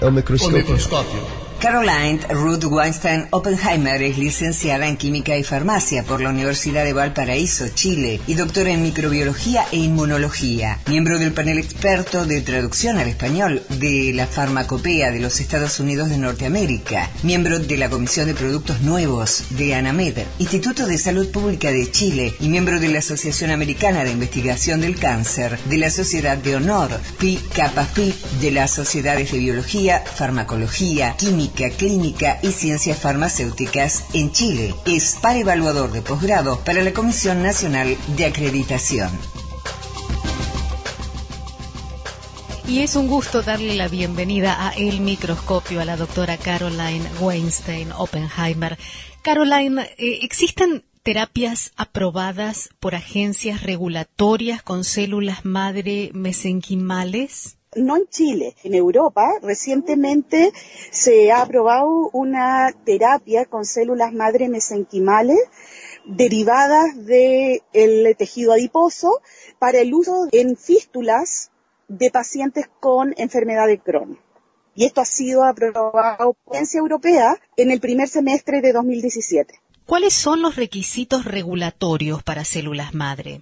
o microscopio. Caroline Ruth Weinstein Oppenheimer es licenciada en Química y Farmacia por la Universidad de Valparaíso, Chile, y doctora en Microbiología e Inmunología. Miembro del panel experto de traducción al español de la Farmacopea de los Estados Unidos de Norteamérica. Miembro de la Comisión de Productos Nuevos de ANAMED, Instituto de Salud Pública de Chile, y miembro de la Asociación Americana de Investigación del Cáncer, de la Sociedad de Honor, Pi Kappa Phi, de las Sociedades de Biología, Farmacología, Química, Clínica y Ciencias Farmacéuticas en Chile. Es par evaluador de posgrado para la Comisión Nacional de Acreditación. Y es un gusto darle la bienvenida a El Microscopio a la doctora Caroline Weinstein Oppenheimer. Caroline, ¿existen terapias aprobadas por agencias regulatorias con células madre mesenquimales? No en Chile, en Europa recientemente se ha aprobado una terapia con células madre mesenquimales derivadas del tejido adiposo para el uso en fístulas de pacientes con enfermedad de Crohn. Y esto ha sido aprobado por la Agencia Europea en el primer semestre de 2017. ¿Cuáles son los requisitos regulatorios para células madre?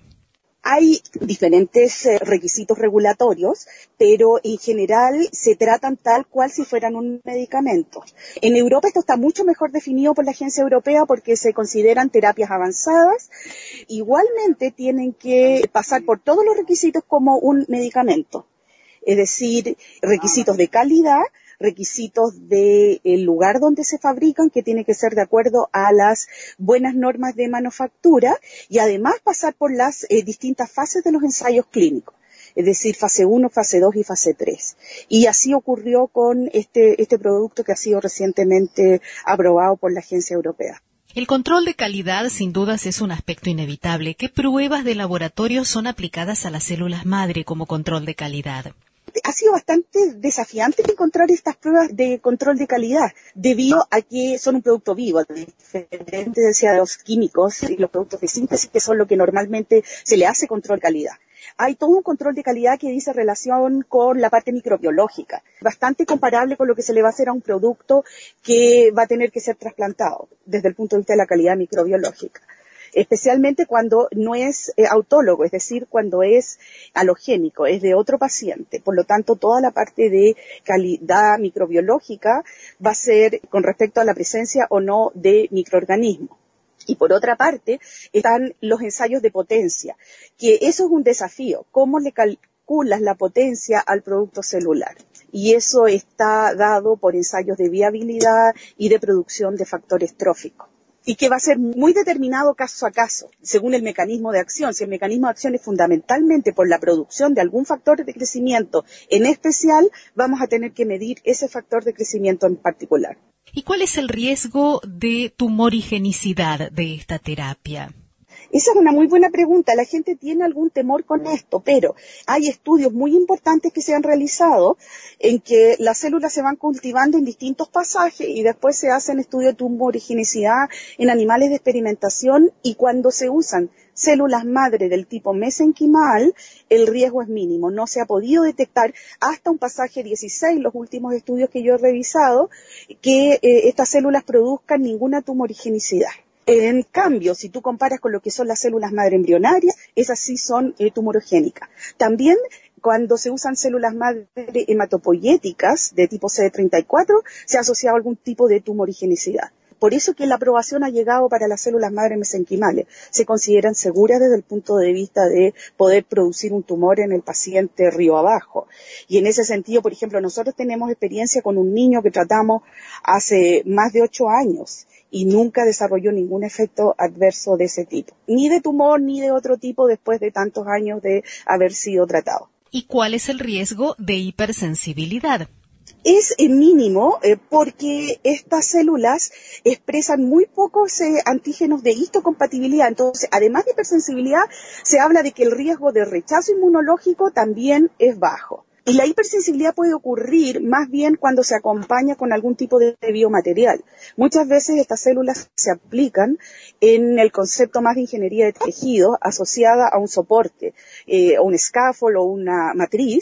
Hay diferentes requisitos regulatorios, pero en general se tratan tal cual si fueran un medicamento. En Europa esto está mucho mejor definido por la Agencia Europea porque se consideran terapias avanzadas. Igualmente tienen que pasar por todos los requisitos como un medicamento, es decir, requisitos de calidad, requisitos del lugar donde se fabrican, que tiene que ser de acuerdo a las buenas normas de manufactura, y además pasar por las distintas fases de los ensayos clínicos, es decir, fase 1, fase 2 y fase 3. Y así ocurrió con este producto que ha sido recientemente aprobado por la Agencia Europea. El control de calidad, sin dudas, es un aspecto inevitable. ¿Qué pruebas de laboratorio son aplicadas a las células madre como control de calidad? Ha sido bastante desafiante encontrar estas pruebas de control de calidad, debido a que son un producto vivo, diferente de los químicos y los productos de síntesis, que son lo que normalmente se le hace control de calidad. Hay todo un control de calidad que dice relación con la parte microbiológica, bastante comparable con lo que se le va a hacer a un producto que va a tener que ser trasplantado desde el punto de vista de la calidad microbiológica. Especialmente cuando no es autólogo, es decir, cuando es alogénico, es de otro paciente. Por lo tanto, toda la parte de calidad microbiológica va a ser con respecto a la presencia o no de microorganismos. Y por otra parte, están los ensayos de potencia, que eso es un desafío. ¿Cómo le calculas la potencia al producto celular? Y eso está dado por ensayos de viabilidad y de producción de factores tróficos. Y que va a ser muy determinado caso a caso, según el mecanismo de acción. Si el mecanismo de acción es fundamentalmente por la producción de algún factor de crecimiento en especial, vamos a tener que medir ese factor de crecimiento en particular. ¿Y cuál es el riesgo de tumorigenicidad de esta terapia? Esa es una muy buena pregunta. La gente tiene algún temor con esto, pero hay estudios muy importantes que se han realizado en que las células se van cultivando en distintos pasajes y después se hacen estudios de tumorigenicidad en animales de experimentación, y cuando se usan células madre del tipo mesenquimal, el riesgo es mínimo. No se ha podido detectar hasta un pasaje 16, los últimos estudios que yo he revisado, que estas células produzcan ninguna tumorigenicidad. En cambio, si tú comparas con lo que son las células madre embrionarias, esas sí son tumorogénicas. También, cuando se usan células madre hematopoyéticas de tipo CD34, se ha asociado algún tipo de tumorigenicidad. Por eso que la aprobación ha llegado para las células madre mesenquimales. Se consideran seguras desde el punto de vista de poder producir un tumor en el paciente río abajo. Y en ese sentido, por ejemplo, nosotros tenemos experiencia con un niño que tratamos hace más de 8 años y nunca desarrolló ningún efecto adverso de ese tipo. Ni de tumor ni de otro tipo después de tantos años de haber sido tratado. ¿Y cuál es el riesgo de hipersensibilidad? Es mínimo porque estas células expresan muy pocos antígenos de histocompatibilidad. Entonces, además de hipersensibilidad, se habla de que el riesgo de rechazo inmunológico también es bajo. Y la hipersensibilidad puede ocurrir más bien cuando se acompaña con algún tipo de biomaterial. Muchas veces estas células se aplican en el concepto más de ingeniería de tejido asociada a un soporte, o un scaffold o una matriz,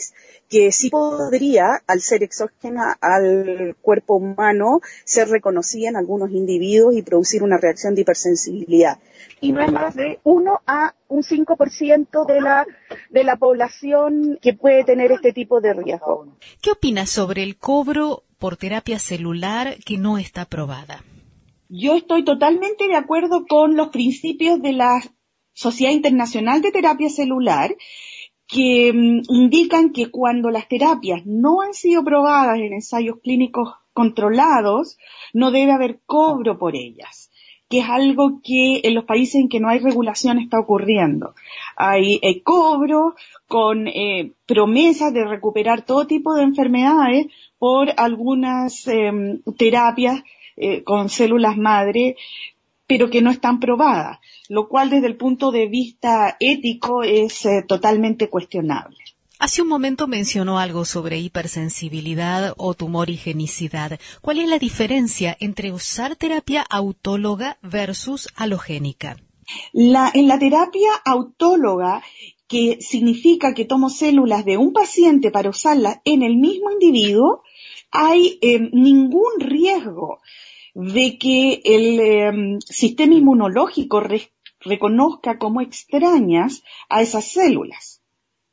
que sí podría, al ser exógena al cuerpo humano, ser reconocida en algunos individuos y producir una reacción de hipersensibilidad. Y no es más de 1 a un 5% de la población que puede tener este tipo de riesgo. ¿Qué opinas sobre el cobro por terapia celular que no está aprobada? Yo estoy totalmente de acuerdo con los principios de la Sociedad Internacional de Terapia Celular, que indican que cuando las terapias no han sido probadas en ensayos clínicos controlados, no debe haber cobro por ellas, que es algo que en los países en que no hay regulación está ocurriendo. Hay cobro con promesas de recuperar todo tipo de enfermedades por algunas terapias con células madre, pero que no están probadas, lo cual desde el punto de vista ético es totalmente cuestionable. Hace un momento mencionó algo sobre hipersensibilidad o tumorigenicidad. ¿Cuál es la diferencia entre usar terapia autóloga versus alogénica? En la terapia autóloga, que significa que tomo células de un paciente para usarlas en el mismo individuo, hay ningún riesgo de que el sistema inmunológico reconozca como extrañas a esas células.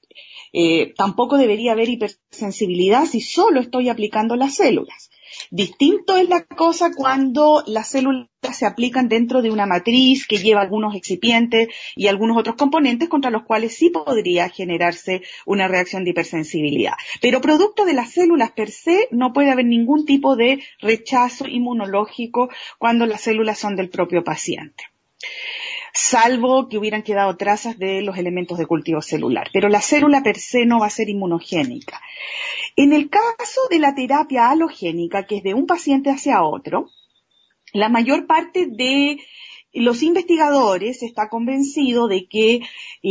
Tampoco debería haber hipersensibilidad si solo estoy aplicando las células. Distinto es la cosa cuando las células se aplican dentro de una matriz que lleva algunos excipientes y algunos otros componentes contra los cuales sí podría generarse una reacción de hipersensibilidad. Pero producto de las células per se no puede haber ningún tipo de rechazo inmunológico cuando las células son del propio paciente, salvo que hubieran quedado trazas de los elementos de cultivo celular. Pero la célula per se no va a ser inmunogénica. En el caso de la terapia alogénica, que es de un paciente hacia otro, la mayor parte de los investigadores está convencido de que,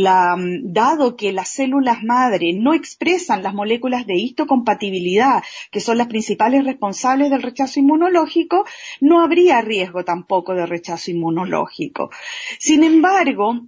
dado que las células madre no expresan las moléculas de histocompatibilidad, que son las principales responsables del rechazo inmunológico, no habría riesgo tampoco de rechazo inmunológico. Sin embargo,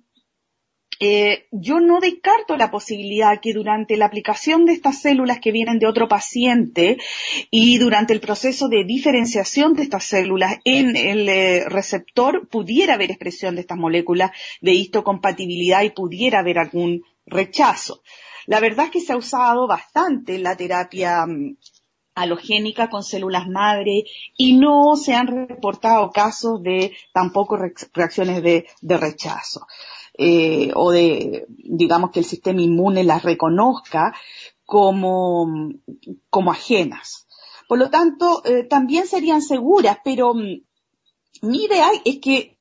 yo no descarto la posibilidad que durante la aplicación de estas células que vienen de otro paciente y durante el proceso de diferenciación de estas células en el receptor pudiera haber expresión de estas moléculas de histocompatibilidad y pudiera haber algún rechazo. La verdad es que se ha usado bastante la terapia alogénica con células madre y no se han reportado casos de tampoco reacciones de rechazo. O de, digamos, que el sistema inmune las reconozca como ajenas. Por lo tanto, también serían seguras, pero mi idea es que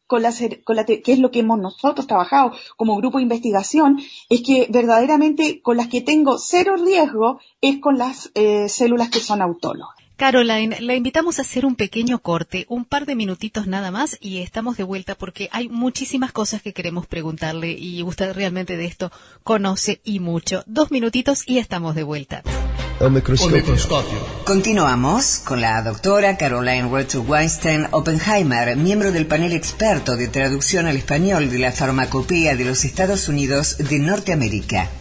que es lo que hemos nosotros trabajado como grupo de investigación, es que verdaderamente con las que tengo cero riesgo es con las células que son autólogas. Caroline, la invitamos a hacer un pequeño corte, un par de minutitos nada más y estamos de vuelta porque hay muchísimas cosas que queremos preguntarle y usted realmente de esto conoce y mucho. 2 minutitos y estamos de vuelta. El microscopio. Continuamos con la doctora Caroline Rachel Weinstein Oppenheimer, miembro del panel experto de traducción al español de la Farmacopea de los Estados Unidos de Norteamérica.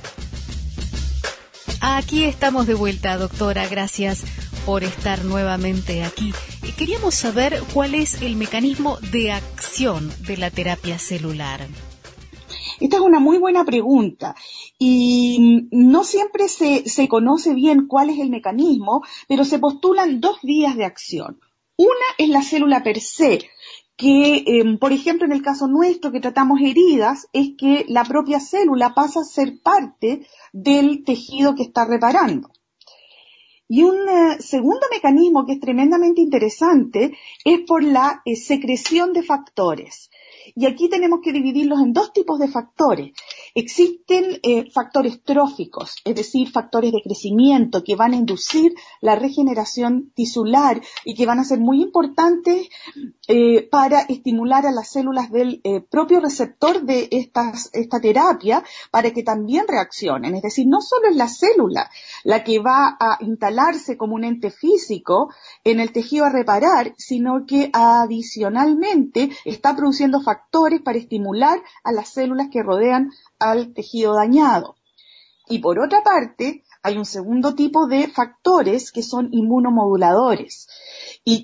Aquí estamos de vuelta, doctora. Gracias por estar nuevamente aquí. Queríamos saber cuál es el mecanismo de acción de la terapia celular. Esta es una muy buena pregunta y no siempre se conoce bien cuál es el mecanismo, pero se postulan 2 vías de acción. Una es la célula per se, que, por ejemplo, en el caso nuestro que tratamos heridas, es que la propia célula pasa a ser parte del tejido que está reparando. Y un segundo mecanismo que es tremendamente interesante es por la secreción de factores. Y aquí tenemos que dividirlos en 2 tipos de factores. Existen factores tróficos, es decir, factores de crecimiento que van a inducir la regeneración tisular y que van a ser muy importantes para estimular a las células del propio receptor de esta terapia para que también reaccionen. Es decir, no solo es la célula la que va a instalarse como un ente físico en el tejido a reparar, sino que adicionalmente está produciendo factores para estimular a las células que rodean al tejido dañado. Y por otra parte, hay un segundo tipo de factores que son inmunomoduladores y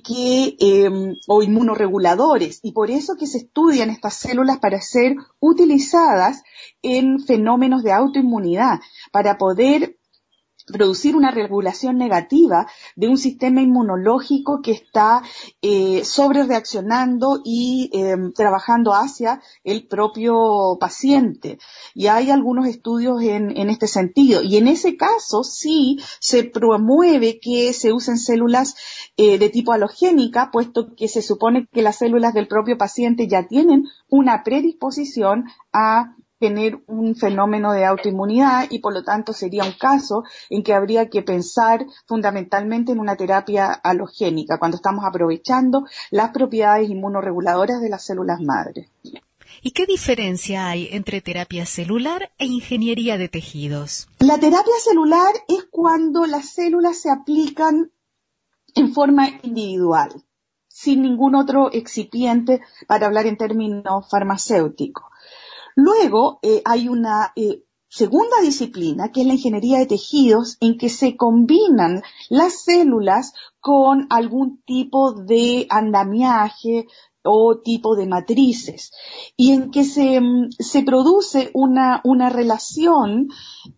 o inmunoreguladores, y por eso que se estudian estas células para ser utilizadas en fenómenos de autoinmunidad, para poder producir una regulación negativa de un sistema inmunológico que está sobrereaccionando y trabajando hacia el propio paciente. Y hay algunos estudios en este sentido. Y en ese caso sí se promueve que se usen células de tipo halogénica, puesto que se supone que las células del propio paciente ya tienen una predisposición a tener un fenómeno de autoinmunidad, y por lo tanto sería un caso en que habría que pensar fundamentalmente en una terapia halogénica, cuando estamos aprovechando las propiedades inmunorreguladoras de las células madre. ¿Y qué diferencia hay entre terapia celular e ingeniería de tejidos? La terapia celular es cuando las células se aplican en forma individual, sin ningún otro excipiente, para hablar en términos farmacéuticos. Luego hay una segunda disciplina, que es la ingeniería de tejidos, en que se combinan las células con algún tipo de andamiaje o tipo de matrices, y en que se produce una relación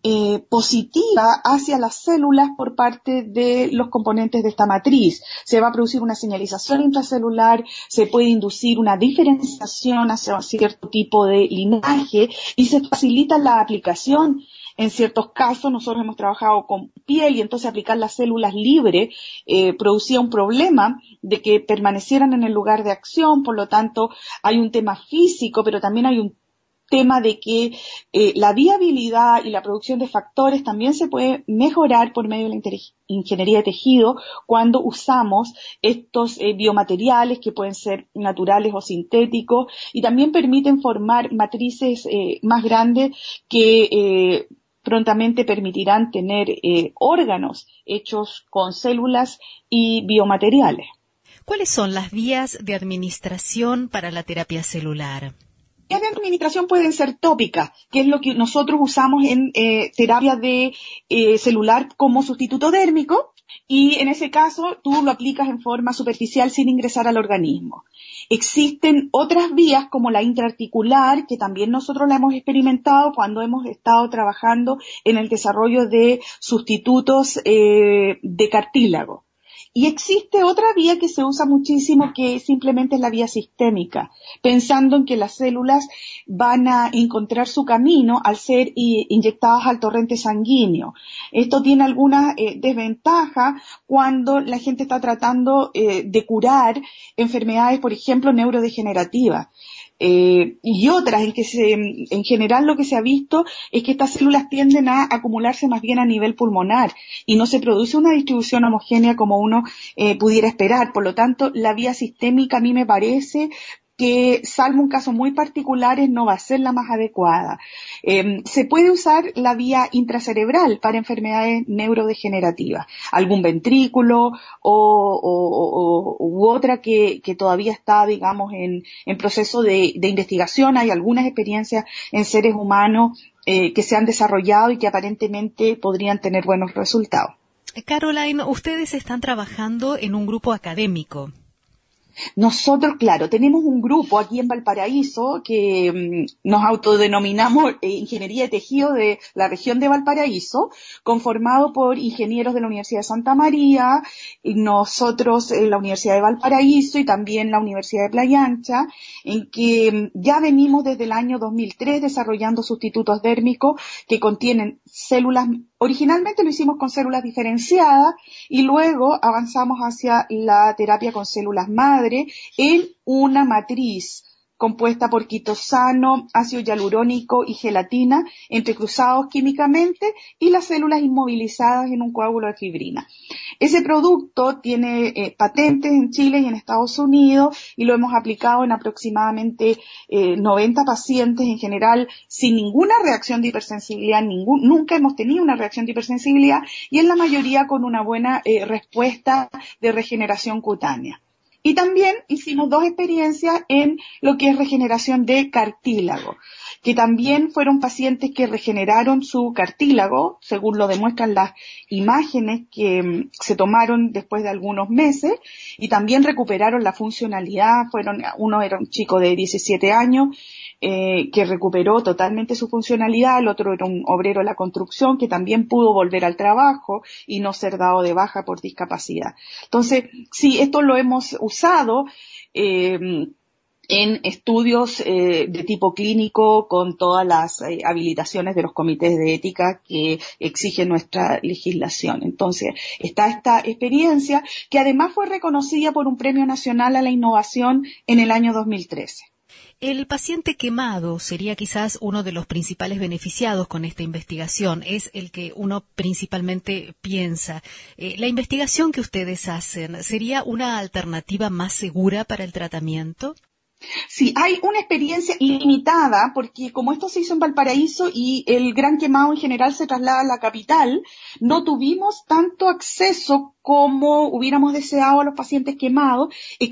positiva hacia las células por parte de los componentes de esta matriz. Se va a producir una señalización intracelular, se puede inducir una diferenciación hacia cierto tipo de linaje y se facilita la aplicación. En ciertos casos, nosotros hemos trabajado con piel, y entonces aplicar las células libres producía un problema de que permanecieran en el lugar de acción. Por lo tanto, hay un tema físico, pero también hay un tema de que la viabilidad y la producción de factores también se puede mejorar por medio de la ingeniería de tejido cuando usamos estos biomateriales, que pueden ser naturales o sintéticos, y también permiten formar matrices más grandes que prontamente permitirán tener órganos hechos con células y biomateriales. ¿Cuáles son las vías de administración para la terapia celular? Las vías de administración pueden ser tópicas, que es lo que nosotros usamos en terapia de celular como sustituto dérmico, y en ese caso tú lo aplicas en forma superficial sin ingresar al organismo. Existen otras vías como la intraarticular, que también nosotros la hemos experimentado cuando hemos estado trabajando en el desarrollo de sustitutos de cartílago. Y existe otra vía que se usa muchísimo, que simplemente es la vía sistémica, pensando en que las células van a encontrar su camino al ser inyectadas al torrente sanguíneo. Esto tiene algunas desventajas cuando la gente está tratando de curar enfermedades, por ejemplo, neurodegenerativas. Y otras en que en general lo que se ha visto es que estas células tienden a acumularse más bien a nivel pulmonar y no se produce una distribución homogénea como uno pudiera esperar. Por lo tanto, la vía sistémica a mí me parece que, salvo un caso muy particulares, no va a ser la más adecuada. Se puede usar la vía intracerebral para enfermedades neurodegenerativas, algún ventrículo u otra que todavía está, digamos, en proceso de investigación. Hay algunas experiencias en seres humanos que se han desarrollado y que aparentemente podrían tener buenos resultados. Caroline, ustedes están trabajando en un grupo académico. Nosotros, claro, tenemos un grupo aquí en Valparaíso que nos autodenominamos Ingeniería de Tejido de la región de Valparaíso, conformado por ingenieros de la Universidad de Santa María, y nosotros en la Universidad de Valparaíso y también la Universidad de Playa Ancha, en que ya venimos desde el año 2003 desarrollando sustitutos dérmicos que contienen células. Originalmente lo hicimos con células diferenciadas y luego avanzamos hacia la terapia con células madre en una matriz compuesta por quitosano, ácido hialurónico y gelatina, entrecruzados químicamente, y las células inmovilizadas en un coágulo de fibrina. Ese producto tiene patentes en Chile y en Estados Unidos, y lo hemos aplicado en aproximadamente 90 pacientes, en general sin ninguna reacción de hipersensibilidad, nunca hemos tenido una reacción de hipersensibilidad, y en la mayoría con una buena respuesta de regeneración cutánea. Y también hicimos 2 experiencias en lo que es regeneración de cartílago, que también fueron pacientes que regeneraron su cartílago, según lo demuestran las imágenes que se tomaron después de algunos meses, y también recuperaron la funcionalidad. Uno era un chico de 17 años, que recuperó totalmente su funcionalidad, el otro era un obrero de la construcción que también pudo volver al trabajo y no ser dado de baja por discapacidad. Entonces, sí, esto lo hemos usado en estudios de tipo clínico con todas las habilitaciones de los comités de ética que exige nuestra legislación. Entonces, está esta experiencia que además fue reconocida por un Premio Nacional a la Innovación en el año 2013. El paciente quemado sería quizás uno de los principales beneficiados con esta investigación, es el que uno principalmente piensa. ¿La investigación que ustedes hacen sería una alternativa más segura para el tratamiento? Sí, hay una experiencia limitada porque como esto se hizo en Valparaíso y el gran quemado en general se traslada a la capital, no tuvimos tanto acceso como hubiéramos deseado a los pacientes quemados.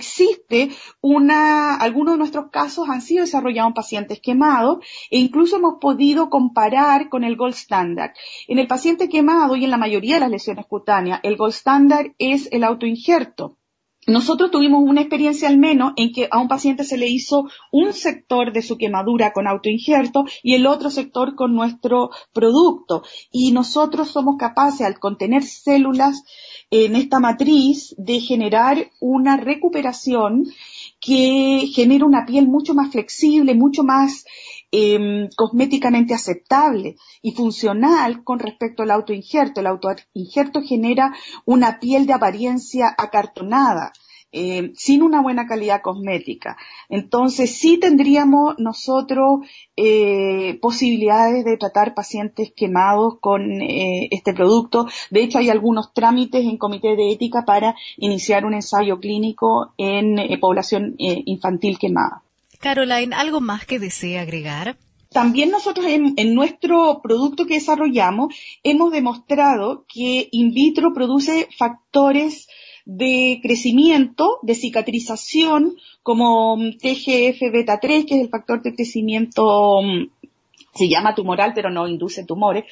Algunos de nuestros casos han sido desarrollados en pacientes quemados e incluso hemos podido comparar con el gold standard. En el paciente quemado y en la mayoría de las lesiones cutáneas, el gold standard es el autoinjerto. Nosotros tuvimos una experiencia al menos en que a un paciente se le hizo un sector de su quemadura con autoinjerto y el otro sector con nuestro producto. Y nosotros somos capaces, al contener células en esta matriz, de generar una recuperación que genera una piel mucho más flexible, mucho más cosméticamente aceptable y funcional con respecto al autoinjerto. El autoinjerto genera una piel de apariencia acartonada, sin una buena calidad cosmética. Entonces sí tendríamos nosotros posibilidades de tratar pacientes quemados con este producto. De hecho hay algunos trámites en comité de ética para iniciar un ensayo clínico en población infantil quemada. Caroline, ¿algo más que desee agregar? También nosotros en nuestro producto que desarrollamos hemos demostrado que in vitro produce factores de crecimiento, de cicatrización, como TGF-beta3, que es el factor de crecimiento, se llama tumoral, pero no induce tumores,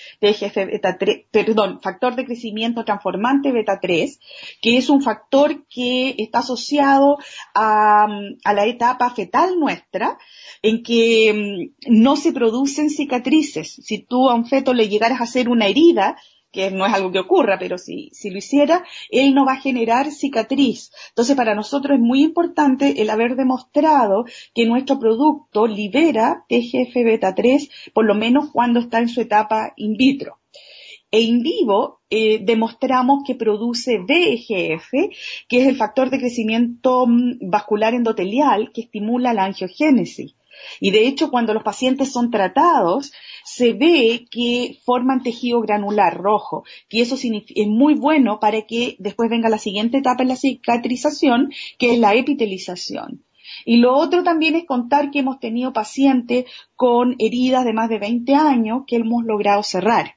factor de crecimiento transformante beta 3, que es un factor que está asociado a la etapa fetal nuestra, en que no se producen cicatrices. Si tú a un feto le llegaras a hacer una herida, que no es algo que ocurra, pero si lo hiciera, él no va a generar cicatriz. Entonces, para nosotros es muy importante el haber demostrado que nuestro producto libera TGF-beta3, por lo menos cuando está en su etapa in vitro. E in vivo demostramos que produce VEGF, que es el factor de crecimiento vascular endotelial que estimula la angiogénesis. Y de hecho, cuando los pacientes son tratados, se ve que forman tejido granular rojo, que eso es muy bueno para que después venga la siguiente etapa en la cicatrización, que es la epitelización. Y lo otro también es contar que hemos tenido pacientes con heridas de más de 20 años que hemos logrado cerrar,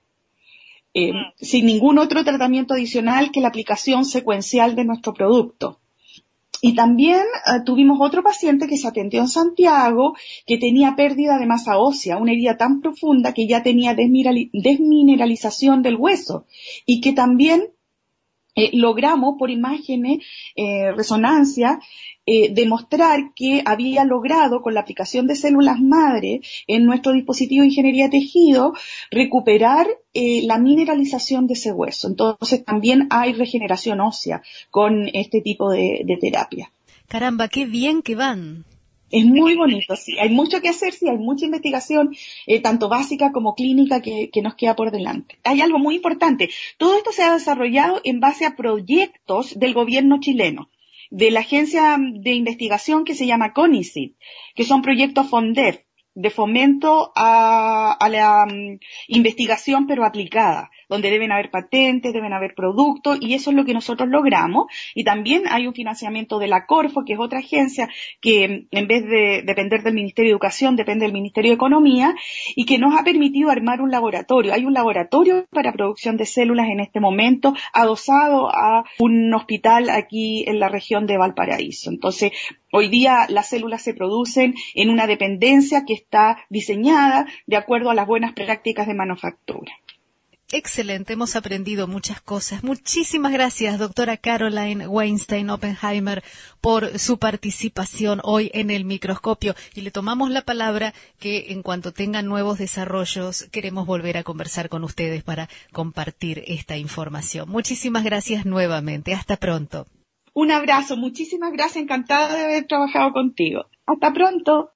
sin ningún otro tratamiento adicional que la aplicación secuencial de nuestro producto. Y también tuvimos otro paciente que se atendió en Santiago que tenía pérdida de masa ósea, una herida tan profunda que ya tenía desmineralización del hueso y que también logramos por imágenes, resonancia, demostrar que había logrado con la aplicación de células madre en nuestro dispositivo de ingeniería tejido recuperar la mineralización de ese hueso. Entonces también hay regeneración ósea con este tipo de terapia. Caramba, qué bien que van. Es muy bonito, sí. Hay mucho que hacer, sí, hay mucha investigación, tanto básica como clínica, que nos queda por delante. Hay algo muy importante. Todo esto se ha desarrollado en base a proyectos del gobierno chileno, de la agencia de investigación que se llama CONICIT, que son proyectos FONDEF. de fomento a la investigación, pero aplicada, donde deben haber patentes, deben haber productos, y eso es lo que nosotros logramos. Y también hay un financiamiento de la Corfo, que es otra agencia que en vez de depender del Ministerio de Educación, depende del Ministerio de Economía, y que nos ha permitido armar un laboratorio. Hay un laboratorio para producción de células en este momento, adosado a un hospital aquí en la región de Valparaíso. Entonces, hoy día las células se producen en una dependencia que está diseñada de acuerdo a las buenas prácticas de manufactura. Excelente, hemos aprendido muchas cosas. Muchísimas gracias, doctora Caroline Weinstein Oppenheimer, por su participación hoy en el microscopio. Y le tomamos la palabra que en cuanto tengan nuevos desarrollos, queremos volver a conversar con ustedes para compartir esta información. Muchísimas gracias nuevamente. Hasta pronto. Un abrazo, muchísimas gracias, encantada de haber trabajado contigo. Hasta pronto.